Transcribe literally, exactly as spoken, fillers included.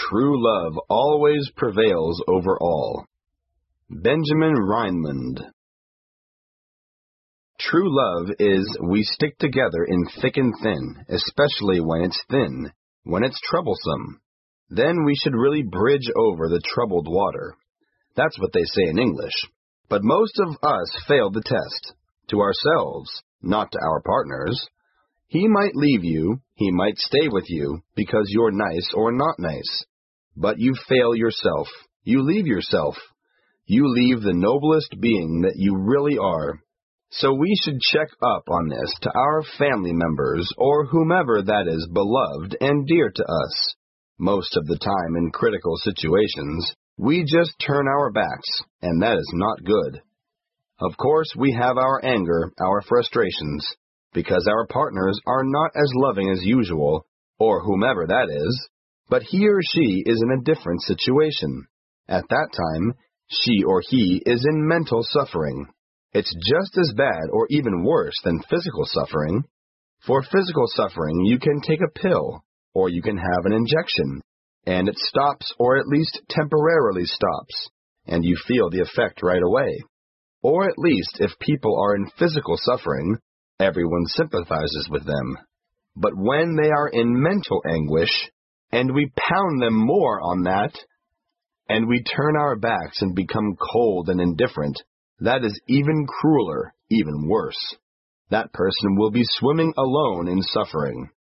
true love always prevails over all. Benjamin Reinmund. True love is we stick together in thick and thin, especially when it's thin, when it's troublesome. Then we should really bridge over the troubled water. That's what they say in English. But most of us fail the test. To ourselves, not to our partners. He might leave you, he might stay with you, because you're nice or not nice. But you fail yourself. You leave yourself. You leave the noblest being that you really are. So we should check up on this to our family members or whomever that is beloved and dear to us. Most of the time in critical situations, we just turn our backs, and that is not good. Of course, we have our anger, our frustrations, because our partners are not as loving as usual, or whomever that is, but he or she is in a different situation. At that time, she or he is in mental suffering. It's just as bad or even worse than physical suffering. For physical suffering, you can take a pill, or you can have an injection, and it stops or at least temporarily stops, and you feel the effect right away. Or at least if people are in physical suffering, everyone sympathizes with them. But when they are in mental anguish, and we pound them more on that, and we turn our backs and become cold and indifferent, that is even crueler, even worse. That person will be swimming alone in suffering.